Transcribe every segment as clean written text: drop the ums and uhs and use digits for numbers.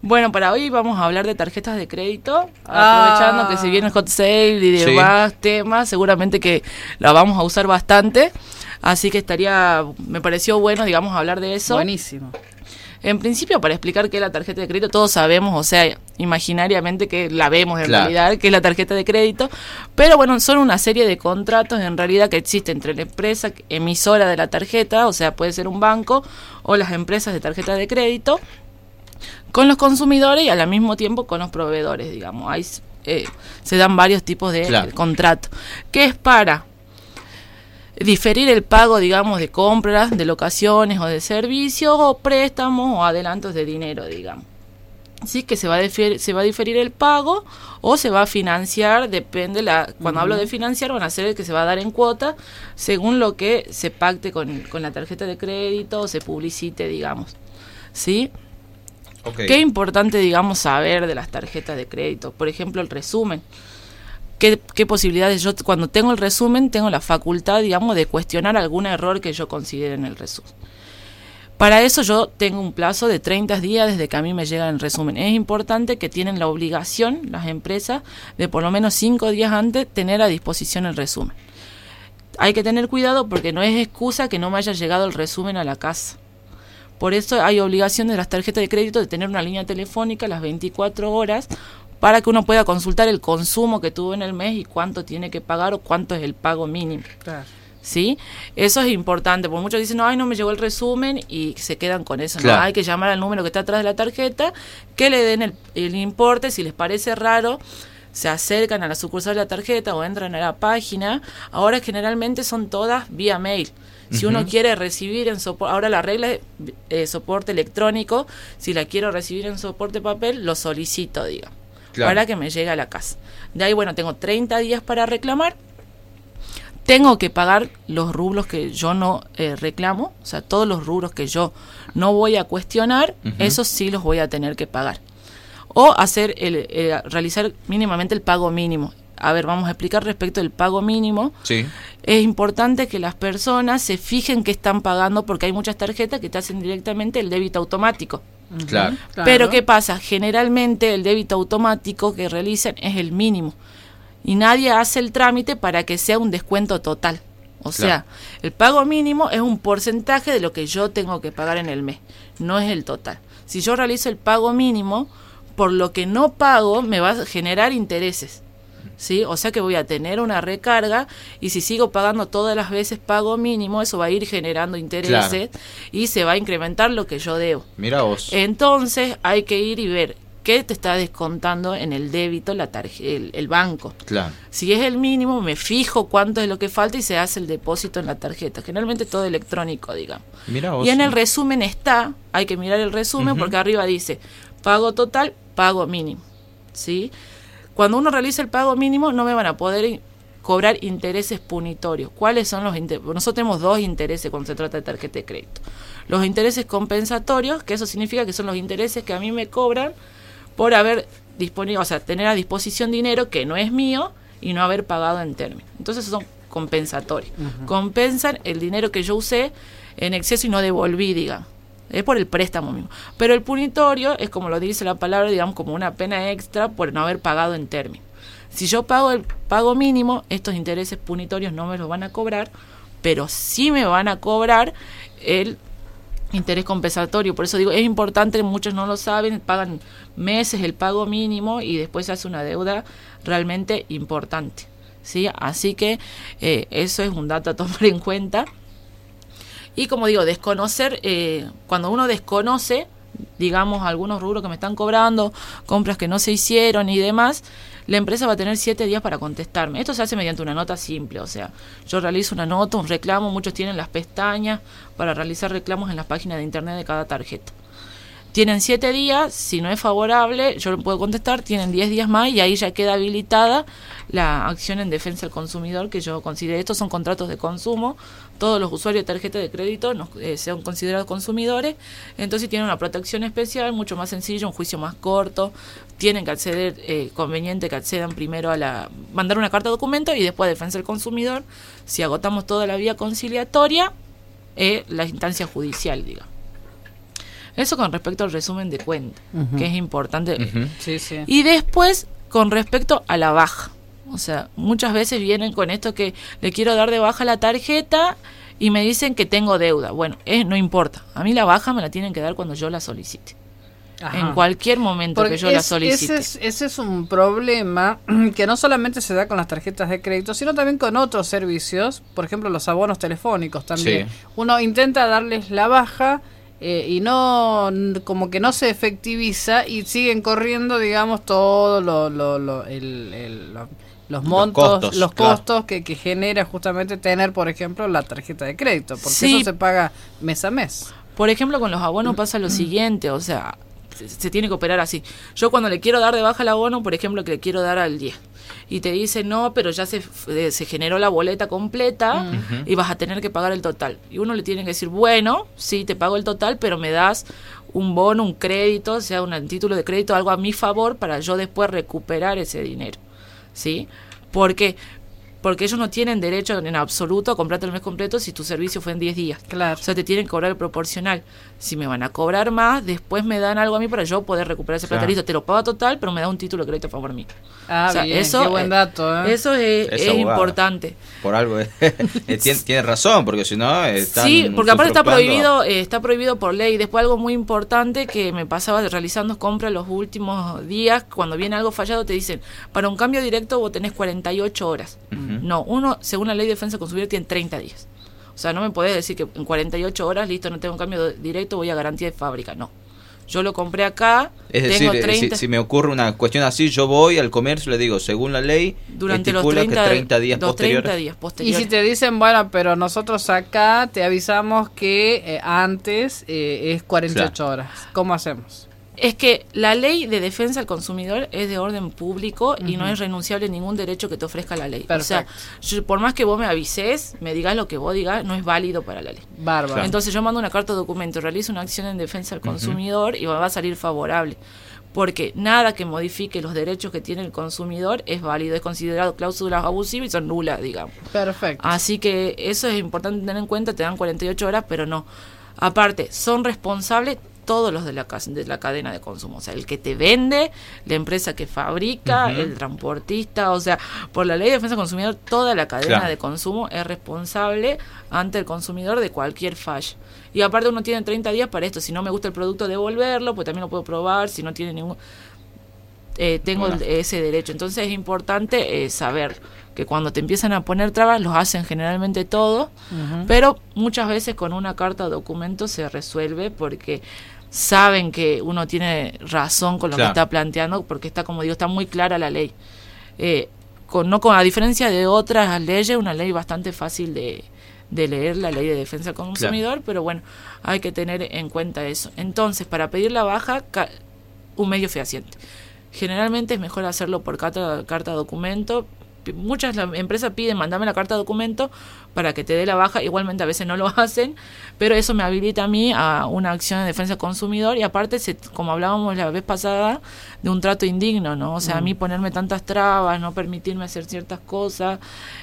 Bueno, para hoy vamos a hablar de tarjetas de crédito, aprovechando que si viene el hot sale y demás temas, seguramente que la vamos a usar bastante, así que me pareció bueno, digamos, hablar de eso. Buenísimo. En principio, para explicar qué es la tarjeta de crédito, todos sabemos, o sea, imaginariamente que la vemos en realidad, que es la tarjeta de crédito, pero bueno, son una serie de contratos en realidad que existen entre la empresa emisora de la tarjeta, o sea, puede ser un banco o las empresas de tarjeta de crédito, con los consumidores y al mismo tiempo con los proveedores, digamos. Ahí se dan varios tipos de contratos, que es para diferir el pago, digamos, de compras, de locaciones o de servicios, o préstamos o adelantos de dinero, digamos. Sí, que se va a diferir el pago o se va a financiar, depende, cuando hablo de financiar van a ser el que se va a dar en cuota según lo que se pacte con la tarjeta de crédito o se publicite, digamos. ¿Sí? Okay. Qué importante, digamos, saber de las tarjetas de crédito. Por ejemplo, el resumen. ¿Qué posibilidades? Yo cuando tengo el resumen tengo la facultad, digamos, de cuestionar algún error que yo considere en el resumen. Para eso yo tengo un plazo de 30 días desde que a mí me llega el resumen. Es importante que tienen la obligación, las empresas, de por lo menos 5 días antes tener a disposición el resumen. Hay que tener cuidado porque no es excusa que no me haya llegado el resumen a la casa. Por eso hay obligación de las tarjetas de crédito de tener una línea telefónica las 24 horas para que uno pueda consultar el consumo que tuvo en el mes y cuánto tiene que pagar o cuánto es el pago mínimo. Claro. ¿Sí? Eso es importante, porque muchos dicen, no me llegó el resumen y se quedan con eso. Claro. No, hay que llamar al número que está atrás de la tarjeta, que le den el importe, si les parece raro, se acercan a la sucursal de la tarjeta o entran a la página. Ahora generalmente son todas vía mail. Si uno quiere recibir en soporte, ahora la regla es soporte electrónico, si la quiero recibir en soporte papel, lo solicito, digamos, para que me llegue a la casa. De ahí, bueno, tengo 30 días para reclamar, tengo que pagar los rubros que yo no reclamo, o sea, todos los rubros que yo no voy a cuestionar, esos sí los voy a tener que pagar. O realizar mínimamente el pago mínimo. A ver, vamos a explicar respecto del pago mínimo. Sí. Es importante que las personas se fijen qué están pagando porque hay muchas tarjetas que te hacen directamente el débito automático. Claro. Pero ¿qué pasa? Generalmente el débito automático que realizan es el mínimo y nadie hace el trámite para que sea un descuento total. O sea, el pago mínimo es un porcentaje de lo que yo tengo que pagar en el mes, no es el total. Si yo realizo el pago mínimo, por lo que no pago me va a generar intereses. ¿Sí? O sea que voy a tener una recarga y si sigo pagando todas las veces pago mínimo, eso va a ir generando intereses y se va a incrementar lo que yo debo. Mira vos. Entonces hay que ir y ver qué te está descontando en el débito el banco. Claro. Si es el mínimo, me fijo cuánto es lo que falta y se hace el depósito en la tarjeta. Generalmente todo electrónico, digamos. Mira vos. Y en el resumen hay que mirar el resumen porque arriba dice pago total, pago mínimo. ¿Sí? Cuando uno realiza el pago mínimo no me van a poder cobrar intereses punitorios. ¿Cuáles son los intereses? Nosotros tenemos 2 intereses cuando se trata de tarjeta de crédito. Los intereses compensatorios, que eso significa que son los intereses que a mí me cobran por haber disponible, o sea, tener a disposición dinero que no es mío y no haber pagado en término. Entonces son compensatorios. Compensan el dinero que yo usé en exceso y no devolví, digamos. Es por el préstamo mismo. Pero el punitorio es, como lo dice la palabra, digamos, como una pena extra por no haber pagado en término. Si yo pago el pago mínimo, estos intereses punitorios no me los van a cobrar, pero sí me van a cobrar el interés compensatorio. Por eso digo, es importante, muchos no lo saben, pagan meses el pago mínimo y después se hace una deuda realmente importante. ¿Sí? Así que eso es un dato a tomar en cuenta. Y como digo, desconocer, cuando uno desconoce, digamos, algunos rubros que me están cobrando, compras que no se hicieron y demás, la empresa va a tener 7 días para contestarme. Esto se hace mediante una nota simple, o sea, yo realizo una nota, un reclamo, muchos tienen las pestañas para realizar reclamos en las páginas de internet de cada tarjeta. Tienen 7 días, si no es favorable, yo lo puedo contestar, tienen 10 días más y ahí ya queda habilitada la acción en defensa del consumidor, que yo considero, estos son contratos de consumo, todos los usuarios de tarjeta de crédito sean considerados consumidores, entonces tienen una protección especial, mucho más sencillo, un juicio más corto, tienen que acceder, conveniente que accedan primero mandar una carta de documento y después a defensa del consumidor, si agotamos toda la vía conciliatoria, la instancia judicial, digamos. Eso con respecto al resumen de cuenta, que es importante. Sí, sí. Y después, con respecto a la baja. O sea, muchas veces vienen con esto que le quiero dar de baja la tarjeta y me dicen que tengo deuda. Bueno, no importa. A mí la baja me la tienen que dar cuando yo la solicite. Ajá. En cualquier momento porque que yo la solicite. Ese es un problema que no solamente se da con las tarjetas de crédito, sino también con otros servicios, por ejemplo los abonos telefónicos también. Sí. Uno intenta darles la baja y no, como que no se efectiviza y siguen corriendo, digamos, todos los montos, los costos que genera justamente tener, por ejemplo, la tarjeta de crédito, porque Sí. eso se paga mes a mes. Por ejemplo, con los abonos pasa lo siguiente, o sea, se tiene que operar así. Yo cuando le quiero dar de baja el abono, por ejemplo, que le quiero dar al 10, y te dice, no, pero ya se generó la boleta completa y vas a tener que pagar el total. Y uno le tiene que decir, bueno, sí, te pago el total, pero me das un bono, un crédito, o sea, un título de crédito, algo a mi favor para yo después recuperar ese dinero, ¿sí? Porque ellos no tienen derecho en absoluto a comprarte el mes completo si tu servicio fue en 10 días. Claro. O sea, te tienen que cobrar el proporcional. Si me van a cobrar más, después me dan algo a mí para yo poder recuperar ese plata. Listo, te lo pago total, pero me da un título de crédito a favor mío. Ah, o sea, bien, eso, qué buen dato. Eso es importante. Por algo tiene razón, porque si no están sí, porque aparte usufructuando. está prohibido por ley. Después algo muy importante que me pasaba realizando compras los últimos días, cuando viene algo fallado te dicen, para un cambio directo vos tenés 48 horas. No, uno, según la ley de defensa del consumidor, tiene 30 días. O sea, no me podés decir que en 48 horas, listo, no tengo un cambio directo, voy a garantía de fábrica. No. Yo lo compré acá, es tengo decir, 30... si me ocurre una cuestión así, yo voy al comercio y le digo, según la ley, durante los estipula 30, que 30 días posteriores. 30 días posteriores. Y si te dicen, bueno, pero nosotros acá te avisamos que antes es 48 horas, ¿cómo hacemos? Es que la ley de defensa al consumidor es de orden público y no es renunciable ningún derecho que te ofrezca la ley. Perfecto. O sea, por más que vos me avises, me digas lo que vos digas, no es válido para la ley. Bárbaro. Claro. Entonces yo mando una carta de documento, realizo una acción en defensa al consumidor y va a salir favorable. Porque nada que modifique los derechos que tiene el consumidor es válido, es considerado cláusulas abusivas y son nulas, digamos. Perfecto. Así que eso es importante tener en cuenta, te dan 48 horas, pero no. Aparte, son responsables todos los de la cadena de consumo, o sea, el que te vende, la empresa que fabrica, el transportista, o sea, por la ley de defensa del consumidor, toda la cadena de consumo es responsable ante el consumidor de cualquier falla. Y aparte uno tiene 30 días para esto, si no me gusta el producto devolverlo, pues también lo puedo probar, si no tiene ningún... tengo ese derecho, entonces es importante saber que cuando te empiezan a poner trabas, los hacen generalmente todos, pero muchas veces con una carta o documento se resuelve porque saben que uno tiene razón con lo que está planteando, porque está, como digo, está muy clara la ley. A diferencia de otras leyes, una ley bastante fácil de leer, la ley de defensa del consumidor, pero bueno, hay que tener en cuenta eso. Entonces, para pedir la baja, un medio fehaciente. Generalmente es mejor hacerlo por carta documento. Muchas empresas piden, mandame la carta de documento para que te dé la baja, igualmente a veces no lo hacen, pero eso me habilita a mí a una acción de defensa del consumidor y aparte, como hablábamos la vez pasada, de un trato indigno, ¿no? O sea, a mí ponerme tantas trabas, no permitirme hacer ciertas cosas,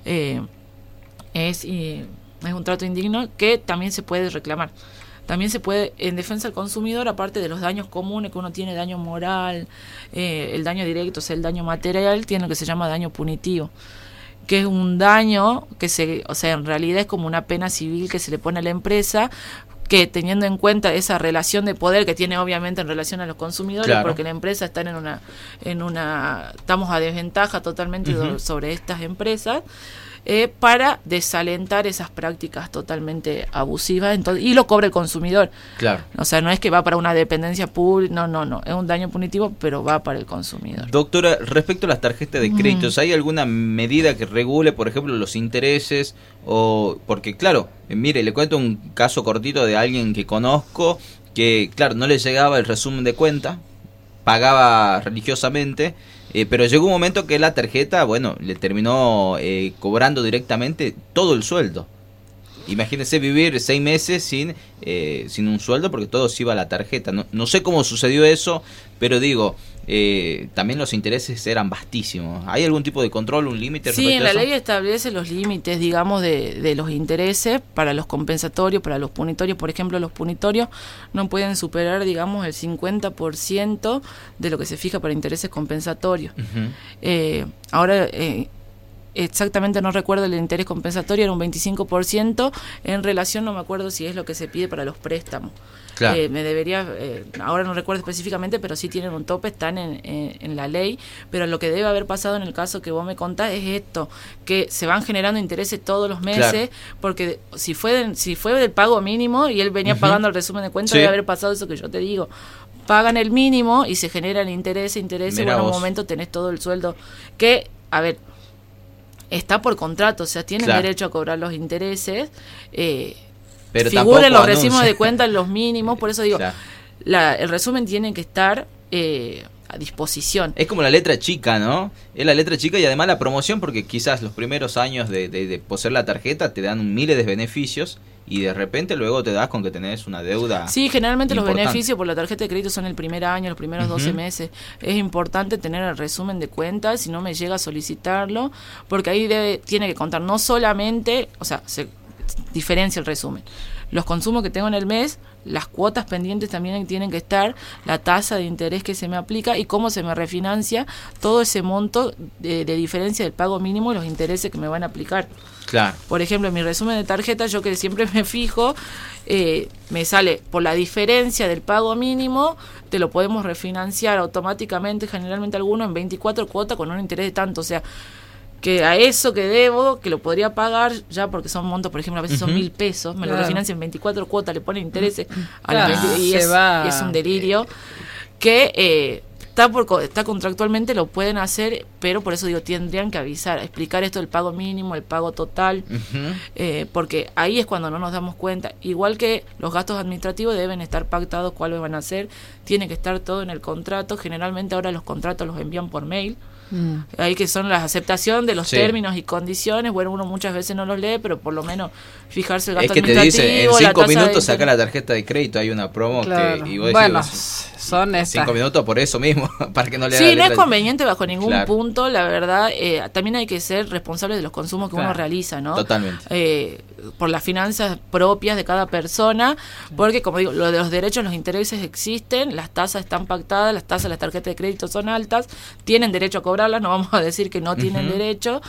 es un trato indigno que también se puede reclamar. También se puede, en defensa del consumidor, aparte de los daños comunes que uno tiene, daño moral, el daño directo, o sea, el daño material, tiene lo que se llama daño punitivo, que es un daño que en realidad es como una pena civil que se le pone a la empresa, que teniendo en cuenta esa relación de poder que tiene obviamente en relación a los consumidores, porque la empresa está estamos a desventaja totalmente sobre estas empresas, para desalentar esas prácticas totalmente abusivas, y lo cobra el consumidor. Claro. O sea, no es que va para una dependencia pública, no, es un daño punitivo, pero va para el consumidor. Doctora, respecto a las tarjetas de créditos, ¿hay alguna medida que regule, por ejemplo, los intereses? Porque, claro, mire, le cuento un caso cortito de alguien que conozco que, claro, no le llegaba el resumen de cuenta, pagaba religiosamente, pero llegó un momento que la tarjeta, bueno, le terminó cobrando directamente todo el sueldo. Imagínense vivir 6 meses sin un sueldo porque todo se iba a la tarjeta. No sé cómo sucedió eso, pero digo, también los intereses eran vastísimos. ¿Hay algún tipo de control, un límite? Sí, en la ley establece los límites, digamos, de los intereses para los compensatorios, para los punitorios. Por ejemplo, los punitorios no pueden superar, digamos, el 50% de lo que se fija para intereses compensatorios. Ahora, exactamente no recuerdo el interés compensatorio, era un 25% en relación, no me acuerdo si es lo que se pide para los préstamos. Claro. Ahora no recuerdo específicamente, pero sí tienen un tope, están en la ley, pero lo que debe haber pasado en el caso que vos me contás es esto, que se van generando intereses todos los meses, porque si fue del pago mínimo y él venía pagando el resumen de cuentas, debe haber pasado eso que yo te digo. Pagan el mínimo y se generan intereses, y bueno, en un momento tenés todo el sueldo que, a ver, está por contrato, o sea, tienen derecho a cobrar los intereses, pero figuren los recibos de cuenta en los mínimos, por eso digo, el resumen tiene que estar a disposición. Es como la letra chica, ¿no? Es la letra chica y además la promoción, porque quizás los primeros años de poseer la tarjeta te dan miles de beneficios y de repente luego te das con que tenés una deuda. Sí, generalmente importante. Los beneficios por la tarjeta de crédito son el primer año, los primeros 12 meses. Es importante tener el resumen de cuentas, si no me llega a solicitarlo, porque ahí tiene que contar no solamente, o sea, se diferencia el resumen. Los consumos que tengo en el mes, las cuotas pendientes también tienen que estar, la tasa de interés que se me aplica y cómo se me refinancia todo ese monto de diferencia del pago mínimo y los intereses que me van a aplicar. Claro. Por ejemplo, en mi resumen de tarjeta, yo que siempre me fijo, me sale por la diferencia del pago mínimo, te lo podemos refinanciar automáticamente, generalmente alguno en 24 cuotas con un interés de tanto, o sea, que a eso que debo, que lo podría pagar ya porque son montos, por ejemplo, a veces son 1.000 pesos, me lo refinancian en 24 cuotas, le ponen intereses a las 20, y es un delirio que está contractualmente, lo pueden hacer, pero por eso digo, tendrían que avisar, explicar esto del pago mínimo, el pago total, porque ahí es cuando no nos damos cuenta, igual que los gastos administrativos deben estar pactados cuáles van a ser, tiene que estar todo en el contrato, generalmente ahora los contratos los envían por mail, ahí que son la aceptación de los términos y condiciones, bueno, uno muchas veces no los lee, pero por lo menos fijarse el gasto administrativo. Es que te dicen, en 5 minutos saca la tarjeta de crédito, hay una promo que... Y vos decís, son estas. 5 minutos por eso mismo, para que no le haga no es conveniente bajo ningún punto, la verdad, también hay que ser responsable de los consumos que uno realiza, ¿no? Totalmente. Por las finanzas propias de cada persona, porque como digo, lo de los derechos, los intereses existen, las tasas están pactadas, las tasas de las tarjetas de crédito son altas, tienen derecho a cobrarlas, no vamos a decir que no tienen derecho,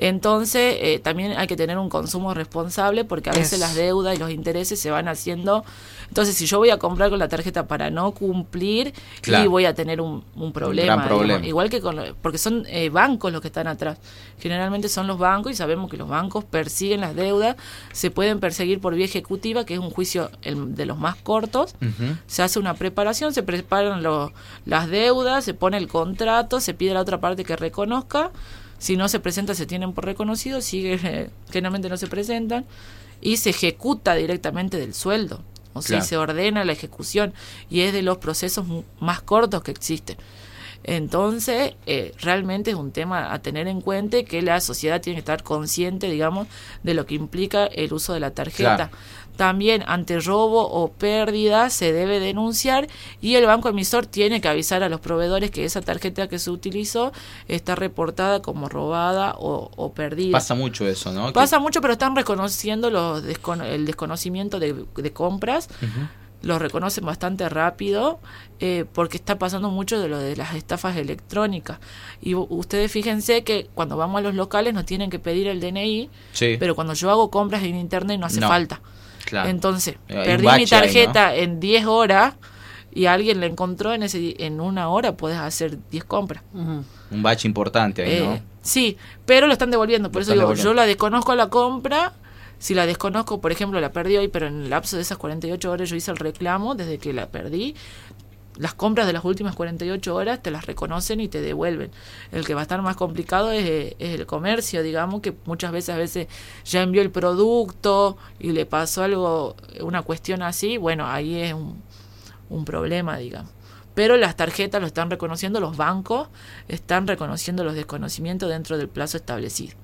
entonces también hay que tener un consumo responsable, porque a veces las deudas y los intereses se van haciendo, entonces si yo voy a comprar con la tarjeta para no cumplir, y voy a tener un problema, un gran problema. Igual que porque son bancos los que están atrás, generalmente son los bancos y sabemos que los bancos persiguen las deudas, se pueden perseguir por vía ejecutiva, que es un juicio de los más cortos, se hace una preparación, se preparan las deudas, se pone el contrato, se pide a la otra parte que reconozca, si no se presenta se tienen por reconocido, generalmente no se presentan, y se ejecuta directamente del sueldo, o sea, se ordena la ejecución, y es de los procesos más cortos que existen. Entonces, realmente es un tema a tener en cuenta, que la sociedad tiene que estar consciente, digamos, de lo que implica el uso de la tarjeta. También, ante robo o pérdida, se debe denunciar y el banco emisor tiene que avisar a los proveedores que esa tarjeta que se utilizó está reportada como robada o perdida. Pasa mucho eso, ¿no? Pasa mucho, pero están reconociendo el desconocimiento de compras. Lo reconocen bastante rápido, porque está pasando mucho de lo de las estafas electrónicas. Y ustedes fíjense que cuando vamos a los locales nos tienen que pedir el DNI, pero cuando yo hago compras en internet no hace falta. Entonces, perdí mi tarjeta en 10 horas y alguien la encontró en 1 hora, puedes hacer 10 compras. Un bache importante ahí, ¿no? Sí, pero lo están devolviendo. Por eso digo, yo la desconozco la compra. Si la desconozco, por ejemplo, la perdí hoy, pero en el lapso de esas 48 horas yo hice el reclamo desde que la perdí. Las compras de las últimas 48 horas te las reconocen y te devuelven. El que va a estar más complicado es el comercio, digamos, que muchas veces ya envió el producto y le pasó algo, una cuestión así, bueno, ahí es un problema, digamos. Pero las tarjetas lo están reconociendo, los bancos están reconociendo los desconocimientos dentro del plazo establecido.